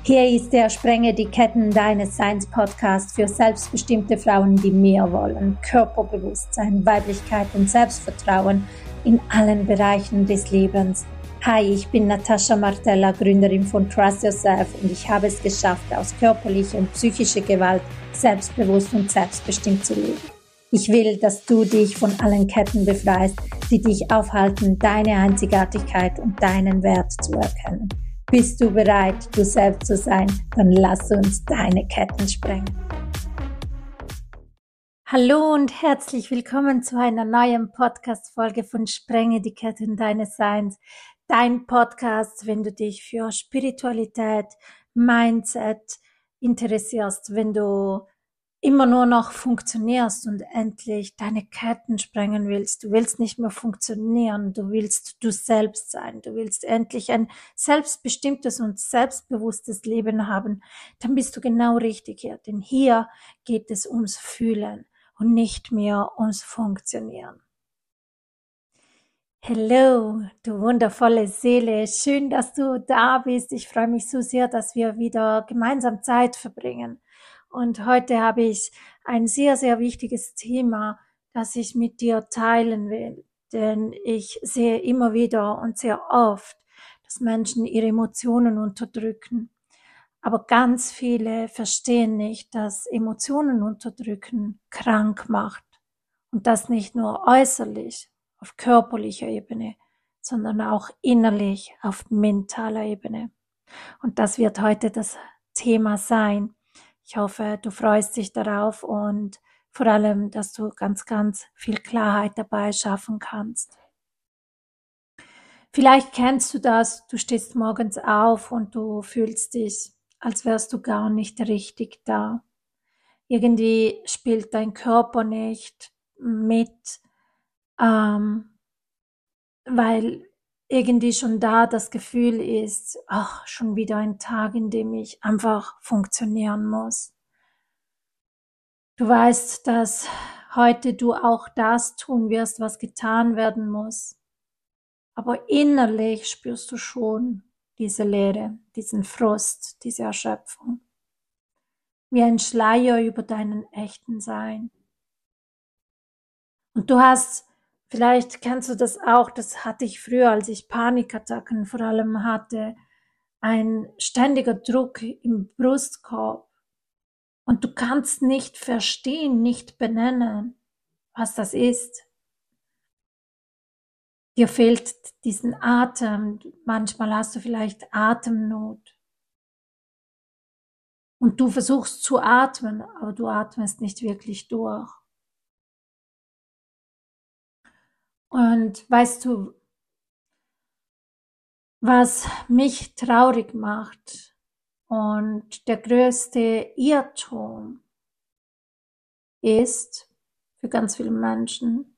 Hier ist der Sprenge die Ketten deines Seins Podcast für selbstbestimmte Frauen, die mehr wollen. Körperbewusstsein, Weiblichkeit und Selbstvertrauen in allen Bereichen des Lebens. Hi, ich bin Natascha Martella, Gründerin von Trust Yourself und ich habe es geschafft, aus körperlicher und psychischer Gewalt selbstbewusst und selbstbestimmt zu leben. Ich will, dass du dich von allen Ketten befreist, die dich aufhalten, deine Einzigartigkeit und deinen Wert zu erkennen. Bist du bereit, du selbst zu sein? Dann lass uns deine Ketten sprengen. Hallo und herzlich willkommen zu einer neuen Podcast-Folge von Sprenge die Ketten deines Seins. Dein Podcast, wenn du dich für Spiritualität, Mindset interessierst, wenn du immer nur noch funktionierst und endlich deine Ketten sprengen willst. Du willst nicht mehr funktionieren, du willst du selbst sein, du willst endlich ein selbstbestimmtes und selbstbewusstes Leben haben, dann bist du genau richtig hier. Denn hier geht es ums Fühlen und nicht mehr ums Funktionieren. Hallo, du wundervolle Seele, schön, dass du da bist. Ich freue mich so sehr, dass wir wieder gemeinsam Zeit verbringen. Und heute habe ich ein sehr, sehr wichtiges Thema, das ich mit dir teilen will. Denn ich sehe immer wieder und sehr oft, dass Menschen ihre Emotionen unterdrücken. Aber ganz viele verstehen nicht, dass Emotionen unterdrücken krank macht. Und das nicht nur äußerlich, auf körperlicher Ebene, sondern auch innerlich, auf mentaler Ebene. Und das wird heute das Thema sein. Ich hoffe, du freust dich darauf und vor allem, dass du ganz, ganz viel Klarheit dabei schaffen kannst. Vielleicht kennst du das, du stehst morgens auf und du fühlst dich, als wärst du gar nicht richtig da. Irgendwie spielt dein Körper nicht mit, weil irgendwie schon da das Gefühl ist, ach, schon wieder ein Tag, in dem ich einfach funktionieren muss. Du weißt, dass heute du auch das tun wirst, was getan werden muss. Aber innerlich spürst du schon diese Leere, diesen Frust, diese Erschöpfung. Wie ein Schleier über deinen echten Sein. Und du hast, vielleicht kennst du das auch, das hatte ich früher, als ich Panikattacken vor allem hatte, ein ständiger Druck im Brustkorb. Und du kannst nicht verstehen, nicht benennen, was das ist. Dir fehlt diesen Atem, manchmal hast du vielleicht Atemnot. Und du versuchst zu atmen, aber du atmest nicht wirklich durch. Und weißt du, was mich traurig macht und der größte Irrtum ist für ganz viele Menschen,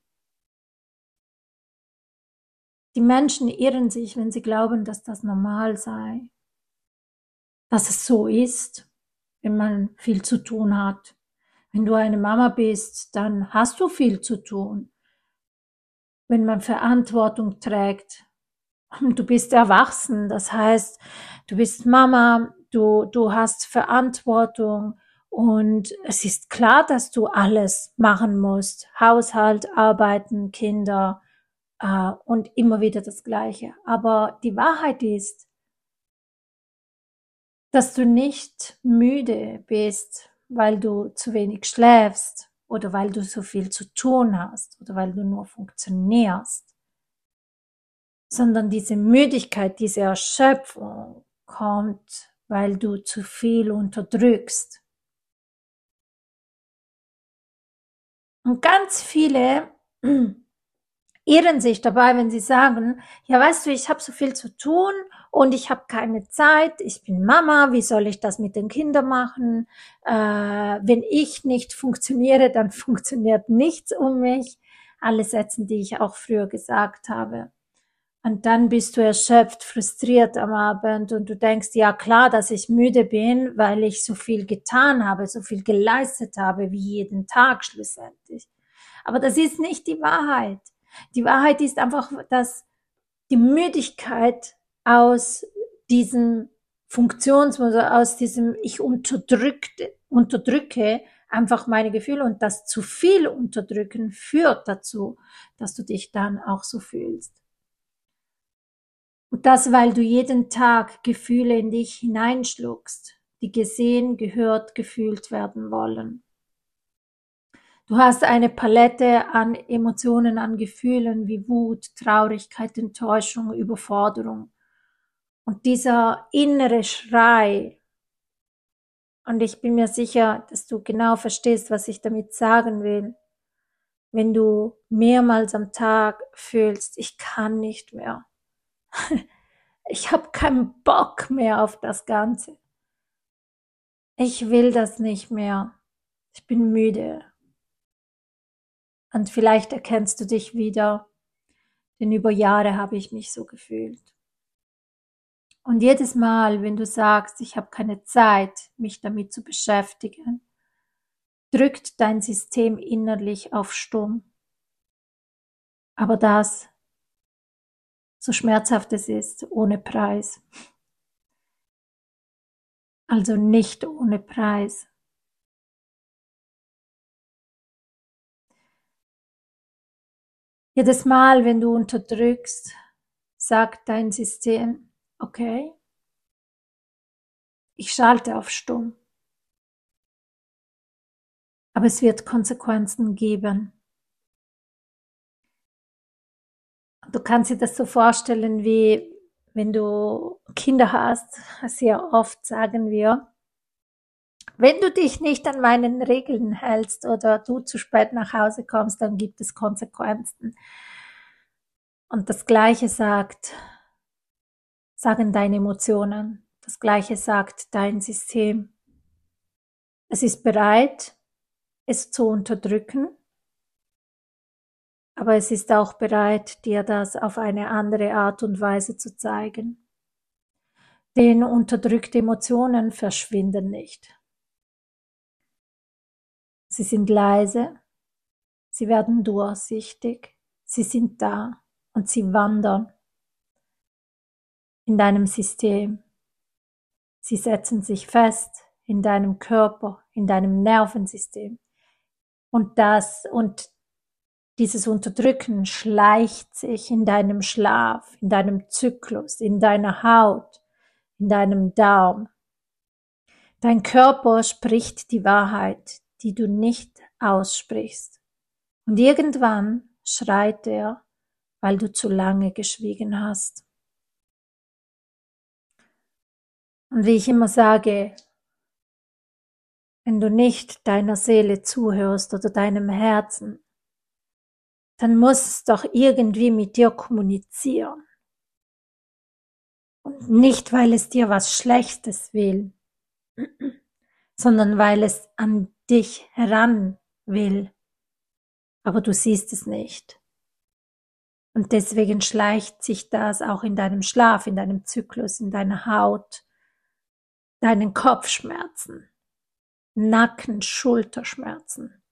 die Menschen irren sich, wenn sie glauben, dass das normal sei, dass es so ist, wenn man viel zu tun hat. Wenn du eine Mama bist, dann hast du viel zu tun. Wenn man Verantwortung trägt, du bist erwachsen, das heißt, du bist Mama, du hast Verantwortung und es ist klar, dass du alles machen musst. Haushalt, Arbeiten, Kinder und immer wieder das Gleiche. Aber die Wahrheit ist, dass du nicht müde bist, weil du zu wenig schläfst oder weil du so viel zu tun hast oder weil du nur funktionierst, sondern diese Müdigkeit, diese Erschöpfung kommt, weil du zu viel unterdrückst. Und ganz viele irren sich dabei, wenn sie sagen, ja weißt du, ich habe so viel zu tun und ich habe keine Zeit, ich bin Mama, wie soll ich das mit den Kindern machen? Wenn ich nicht funktioniere, dann funktioniert nichts um mich. Alle Sätze, die ich auch früher gesagt habe. Und dann bist du erschöpft, frustriert am Abend und du denkst, ja klar, dass ich müde bin, weil ich so viel getan habe, so viel geleistet habe, wie jeden Tag schlussendlich. Aber das ist nicht die Wahrheit. Die Wahrheit ist einfach, dass die Müdigkeit aus diesem Funktionsmuster, aus diesem ich unterdrücke einfach meine Gefühle, und das zu viel Unterdrücken führt dazu, dass du dich dann auch so fühlst. Und das, weil du jeden Tag Gefühle in dich hineinschluckst, die gesehen, gehört, gefühlt werden wollen. Du hast eine Palette an Emotionen, an Gefühlen wie Wut, Traurigkeit, Enttäuschung, Überforderung. Und dieser innere Schrei, und ich bin mir sicher, dass du genau verstehst, was ich damit sagen will, wenn du mehrmals am Tag fühlst, ich kann nicht mehr. Ich habe keinen Bock mehr auf das Ganze. Ich will das nicht mehr. Ich bin müde. Und vielleicht erkennst du dich wieder, denn über Jahre habe ich mich so gefühlt. Und jedes Mal, wenn du sagst, ich habe keine Zeit, mich damit zu beschäftigen, drückt dein System innerlich auf Stumm. Aber das, so schmerzhaft es ist, ohne Preis. Also nicht ohne Preis. Jedes Mal, wenn du unterdrückst, sagt dein System, okay, ich schalte auf Stumm. Aber es wird Konsequenzen geben. Du kannst dir das so vorstellen, wie wenn du Kinder hast. Sehr oft sagen wir, wenn du dich nicht an meinen Regeln hältst oder du zu spät nach Hause kommst, dann gibt es Konsequenzen. Und das Gleiche sagen deine Emotionen. Das Gleiche sagt dein System. Es ist bereit, es zu unterdrücken, aber es ist auch bereit, dir das auf eine andere Art und Weise zu zeigen. Denn unterdrückte Emotionen verschwinden nicht. Sie sind leise, sie werden durchsichtig, sie sind da und sie wandern in deinem System. Sie setzen sich fest in deinem Körper, in deinem Nervensystem. Und dieses Unterdrücken schleicht sich in deinem Schlaf, in deinem Zyklus, in deiner Haut, in deinem Darm. Dein Körper spricht die Wahrheit, die du nicht aussprichst. Und irgendwann schreit er, weil du zu lange geschwiegen hast. Und wie ich immer sage, wenn du nicht deiner Seele zuhörst oder deinem Herzen, dann muss es doch irgendwie mit dir kommunizieren. Und nicht, weil es dir was Schlechtes will, sondern weil es an dich heran will. Aber du siehst es nicht. Und deswegen schleicht sich das auch in deinem Schlaf, in deinem Zyklus, in deiner Haut, deinen Kopfschmerzen, Nacken, Schulterschmerzen.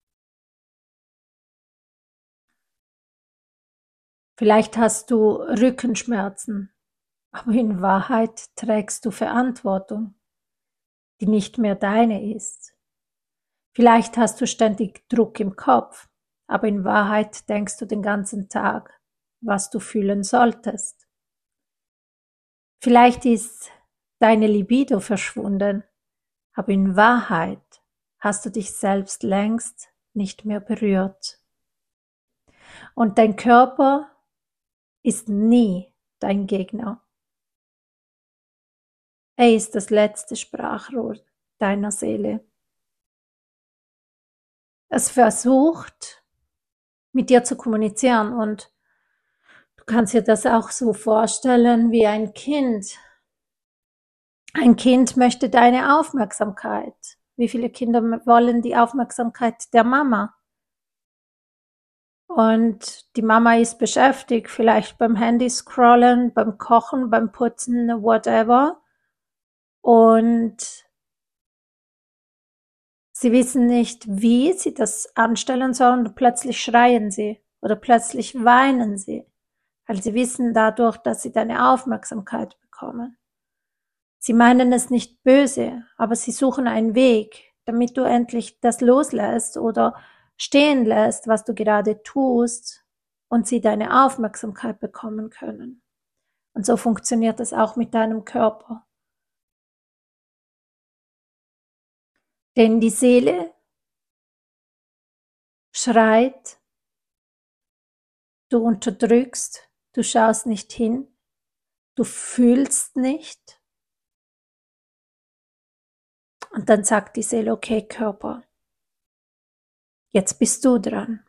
Vielleicht hast du Rückenschmerzen, aber in Wahrheit trägst du Verantwortung, die nicht mehr deine ist. Vielleicht hast du ständig Druck im Kopf, aber in Wahrheit denkst du den ganzen Tag, was du fühlen solltest. Vielleicht ist deine Libido verschwunden, aber in Wahrheit hast du dich selbst längst nicht mehr berührt. Und dein Körper ist nie dein Gegner. Er ist das letzte Sprachrohr deiner Seele. Es versucht, mit dir zu kommunizieren, und du kannst dir das auch so vorstellen wie ein Kind. Ein Kind möchte deine Aufmerksamkeit. Wie viele Kinder wollen die Aufmerksamkeit der Mama? Und die Mama ist beschäftigt, vielleicht beim Handy scrollen, beim Kochen, beim Putzen, whatever. Und sie wissen nicht, wie sie das anstellen sollen, und plötzlich schreien sie oder plötzlich weinen sie, weil sie wissen dadurch, dass sie deine Aufmerksamkeit bekommen. Sie meinen es nicht böse, aber sie suchen einen Weg, damit du endlich das loslässt oder stehen lässt, was du gerade tust, und sie deine Aufmerksamkeit bekommen können. Und so funktioniert es auch mit deinem Körper. Denn die Seele schreit, du unterdrückst, du schaust nicht hin, du fühlst nicht. Und dann sagt die Seele, okay, Körper, jetzt bist du dran.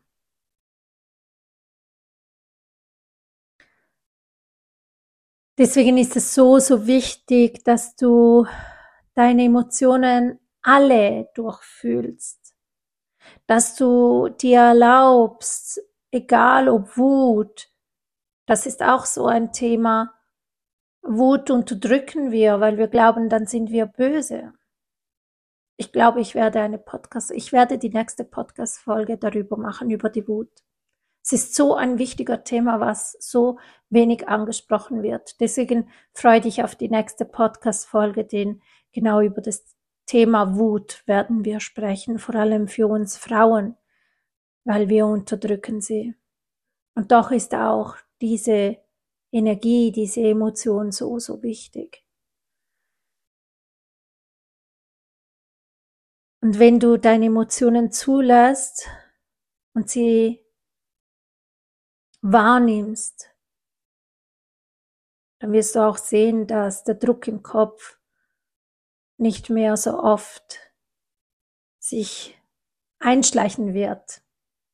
Deswegen ist es so, so wichtig, dass du deine Emotionen alle durchfühlst, dass du dir erlaubst, egal ob Wut, das ist auch so ein Thema, Wut unterdrücken wir, weil wir glauben, dann sind wir böse. Ich glaube, ich werde die nächste Podcast-Folge darüber machen, über die Wut. Es ist so ein wichtiger Thema, was so wenig angesprochen wird. Deswegen freue dich auf die nächste Podcast-Folge, denn genau über das Thema Wut werden wir sprechen, vor allem für uns Frauen, weil wir unterdrücken sie. Und doch ist auch diese Energie, diese Emotion so, so wichtig. Und wenn du deine Emotionen zulässt und sie wahrnimmst, dann wirst du auch sehen, dass der Druck im Kopf nicht mehr so oft sich einschleichen wird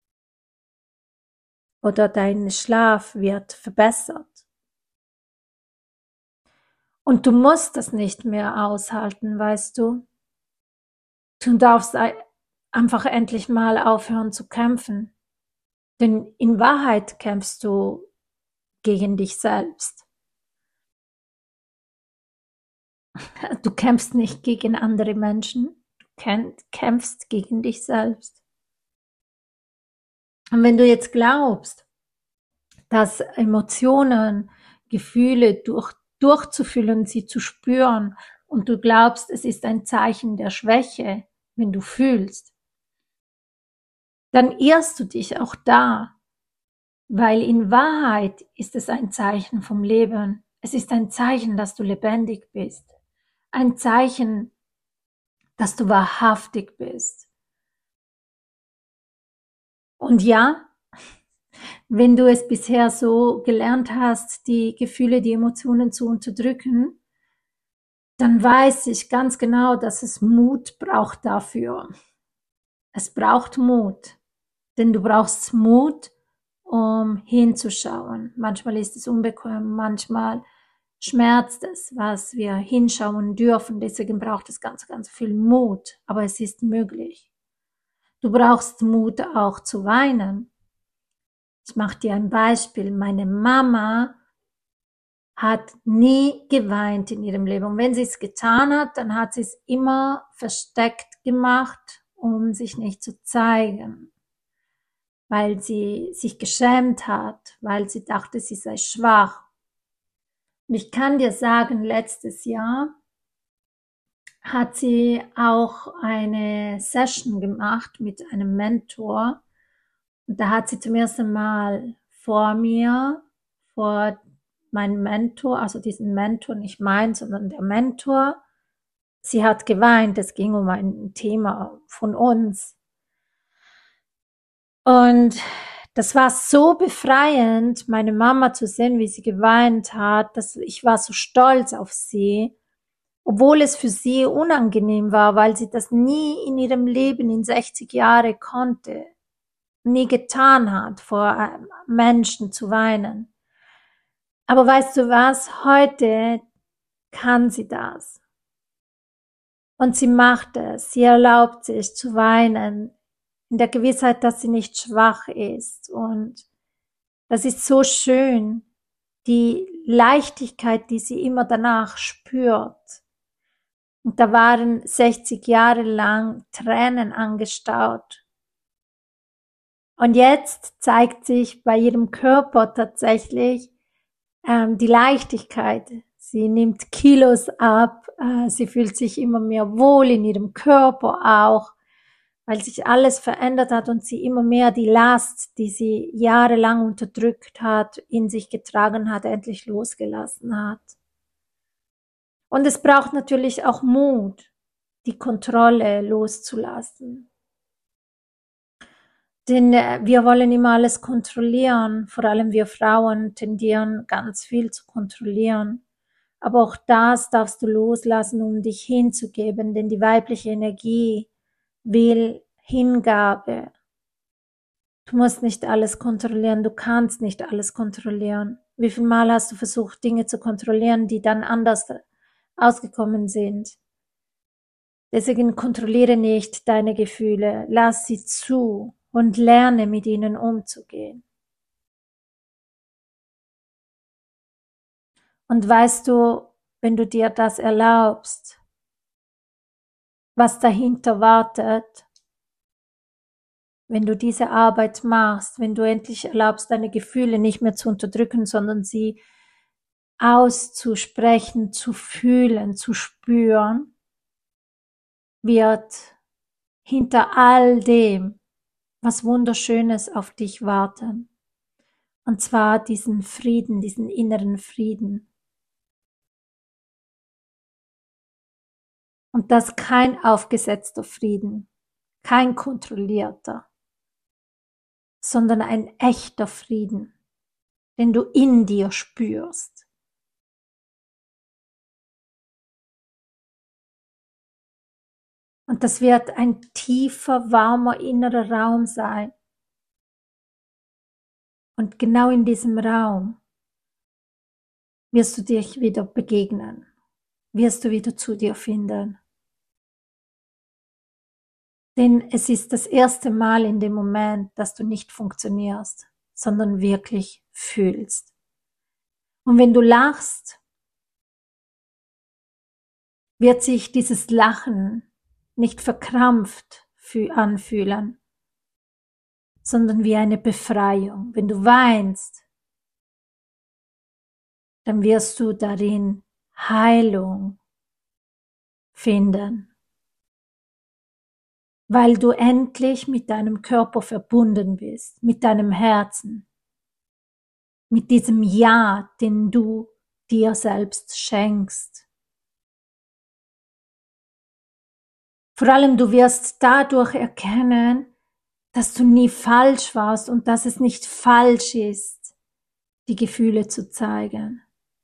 oder dein Schlaf wird verbessert. Und du musst das nicht mehr aushalten, weißt du. Du darfst einfach endlich mal aufhören zu kämpfen. Denn in Wahrheit kämpfst du gegen dich selbst. Du kämpfst nicht gegen andere Menschen, du kämpfst gegen dich selbst. Und wenn du jetzt glaubst, dass Emotionen, Gefühle durchzufühlen, sie zu spüren, und du glaubst, es ist ein Zeichen der Schwäche, wenn du fühlst, dann irrst du dich auch da, weil in Wahrheit ist es ein Zeichen vom Leben. Es ist ein Zeichen, dass du lebendig bist. Ein Zeichen, dass du wahrhaftig bist. Und ja, wenn du es bisher so gelernt hast, die Gefühle, die Emotionen zu unterdrücken, dann weiß ich ganz genau, dass es Mut braucht dafür. Es braucht Mut, denn du brauchst Mut, um hinzuschauen. Manchmal ist es unbequem, manchmal schmerzt es, was wir hinschauen dürfen. Deswegen braucht es ganz, ganz viel Mut, aber es ist möglich. Du brauchst Mut auch zu weinen. Ich mache dir ein Beispiel. Meine Mama hat nie geweint in ihrem Leben. Und wenn sie es getan hat, dann hat sie es immer versteckt gemacht, um sich nicht zu zeigen, weil sie sich geschämt hat, weil sie dachte, sie sei schwach. Und ich kann dir sagen, letztes Jahr hat sie auch eine Session gemacht mit einem Mentor. Und da hat sie zum ersten Mal vor meinem Mentor, also diesen Mentor, nicht mein, sondern der Mentor, sie hat geweint, es ging um ein Thema von uns. Und das war so befreiend, meine Mama zu sehen, wie sie geweint hat, dass ich war so stolz auf sie, obwohl es für sie unangenehm war, weil sie das nie in ihrem Leben in 60 Jahre konnte, nie getan hat, vor Menschen zu weinen. Aber weißt du was? Heute kann sie das. Und sie macht es. Sie erlaubt sich zu weinen, in der Gewissheit, dass sie nicht schwach ist. Und das ist so schön, die Leichtigkeit, die sie immer danach spürt. Und da waren 60 Jahre lang Tränen angestaut. Und jetzt zeigt sich bei ihrem Körper tatsächlich die Leichtigkeit. Sie nimmt Kilos ab, sie fühlt sich immer mehr wohl in ihrem Körper auch, weil sich alles verändert hat und sie immer mehr die Last, die sie jahrelang unterdrückt hat, in sich getragen hat, endlich losgelassen hat. Und es braucht natürlich auch Mut, die Kontrolle loszulassen. Denn wir wollen immer alles kontrollieren, vor allem wir Frauen tendieren ganz viel zu kontrollieren. Aber auch das darfst du loslassen, um dich hinzugeben, denn die weibliche Energie will Hingabe. Du musst nicht alles kontrollieren, du kannst nicht alles kontrollieren. Wie viel Mal hast du versucht, Dinge zu kontrollieren, die dann anders ausgekommen sind? Deswegen kontrolliere nicht deine Gefühle, lass sie zu und lerne mit ihnen umzugehen. Und weißt du, wenn du dir das erlaubst, was dahinter wartet, wenn du diese Arbeit machst, wenn du endlich erlaubst, deine Gefühle nicht mehr zu unterdrücken, sondern sie auszusprechen, zu fühlen, zu spüren, wird hinter all dem was Wunderschönes auf dich warten. Und zwar diesen Frieden, diesen inneren Frieden. Und das kein aufgesetzter Frieden, kein kontrollierter, sondern ein echter Frieden, den du in dir spürst. Und das wird ein tiefer, warmer innerer Raum sein. Und genau in diesem Raum wirst du dich wieder begegnen, wirst du wieder zu dir finden. Denn es ist das erste Mal in dem Moment, dass du nicht funktionierst, sondern wirklich fühlst. Und wenn du lachst, wird sich dieses Lachen nicht verkrampft anfühlen, sondern wie eine Befreiung. Wenn du weinst, dann wirst du darin Heilung finden, weil du endlich mit deinem Körper verbunden bist, mit deinem Herzen, mit diesem Ja, den du dir selbst schenkst. Vor allem du wirst dadurch erkennen, dass du nie falsch warst und dass es nicht falsch ist, die Gefühle zu zeigen.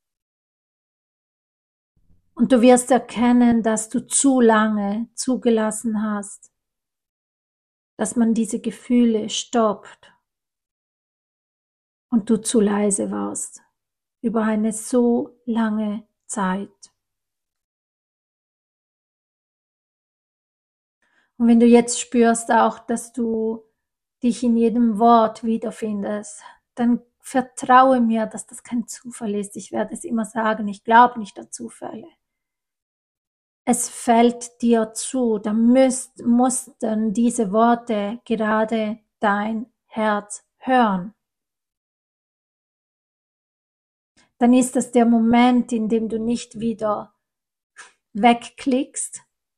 Und du wirst erkennen, dass du zu lange zugelassen hast, dass man diese Gefühle stoppt und du zu leise warst über eine so lange Zeit. Und wenn du jetzt spürst auch, dass du dich in jedem Wort wiederfindest, dann vertraue mir, dass das kein Zufall ist. Ich werde es immer sagen, ich glaube nicht an Zufälle. Es fällt dir zu, da mussten diese Worte gerade dein Herz hören. Dann ist das der Moment, in dem du nicht wieder wegklickst,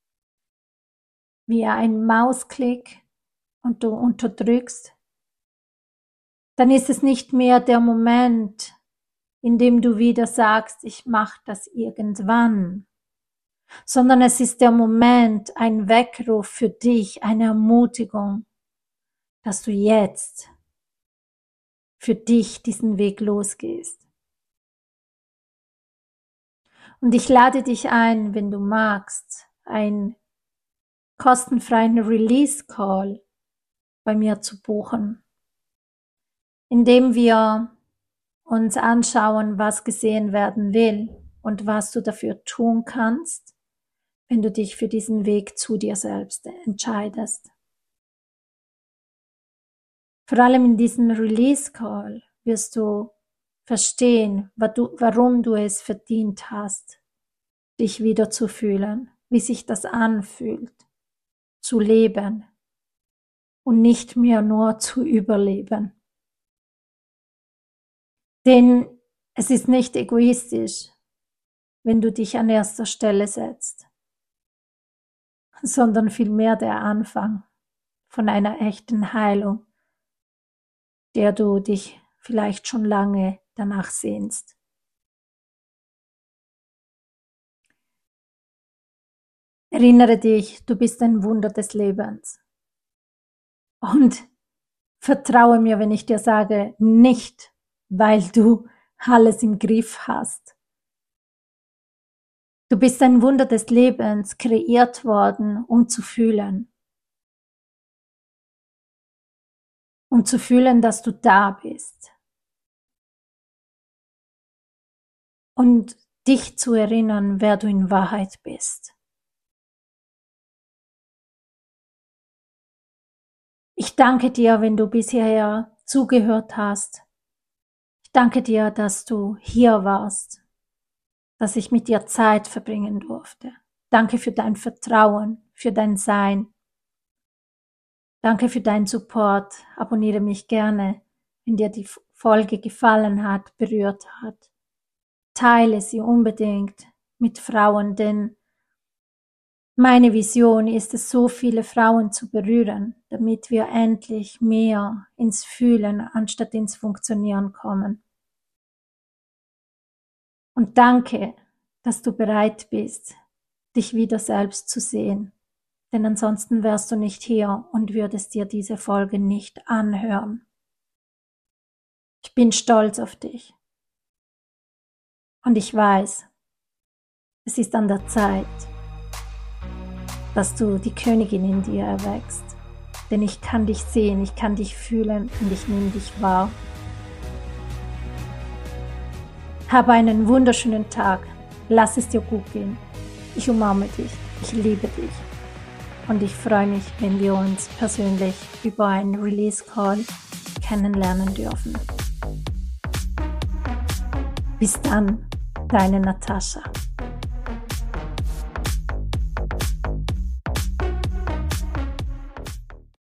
wie ein Mausklick und du unterdrückst. Dann ist es nicht mehr der Moment, in dem du wieder sagst, ich mache das irgendwann, sondern es ist der Moment, ein Weckruf für dich, eine Ermutigung, dass du jetzt für dich diesen Weg losgehst. Und ich lade dich ein, wenn du magst, einen kostenfreien Release-Call bei mir zu buchen, indem wir uns anschauen, was gesehen werden will und was du dafür tun kannst, wenn du dich für diesen Weg zu dir selbst entscheidest. Vor allem in diesem Release-Call wirst du verstehen, warum du es verdient hast, dich wieder zu fühlen, wie sich das anfühlt, zu leben und nicht mehr nur zu überleben. Denn es ist nicht egoistisch, wenn du dich an erster Stelle setzt, sondern vielmehr der Anfang von einer echten Heilung, der du dich vielleicht schon lange danach sehnst. Erinnere dich, du bist ein Wunder des Lebens. Und vertraue mir, wenn ich dir sage, nicht, weil du alles im Griff hast. Du bist ein Wunder des Lebens, kreiert worden, um zu fühlen. Um zu fühlen, dass du da bist. Und dich zu erinnern, wer du in Wahrheit bist. Ich danke dir, wenn du bisher zugehört hast. Ich danke dir, dass du hier warst, dass ich mit dir Zeit verbringen durfte. Danke für dein Vertrauen, für dein Sein. Danke für deinen Support. Abonniere mich gerne, wenn dir die Folge gefallen hat, berührt hat. Teile sie unbedingt mit Frauen, denn meine Vision ist es, so viele Frauen zu berühren, damit wir endlich mehr ins Fühlen anstatt ins Funktionieren kommen. Und danke, dass du bereit bist, dich wieder selbst zu sehen. Denn ansonsten wärst du nicht hier und würdest dir diese Folge nicht anhören. Ich bin stolz auf dich. Und ich weiß, es ist an der Zeit, dass du die Königin in dir erwächst. Denn ich kann dich sehen, ich kann dich fühlen und ich nehme dich wahr. Habe einen wunderschönen Tag. Lass es dir gut gehen. Ich umarme dich. Ich liebe dich. Und ich freue mich, wenn wir uns persönlich über einen Release-Call kennenlernen dürfen. Bis dann, deine Natascha.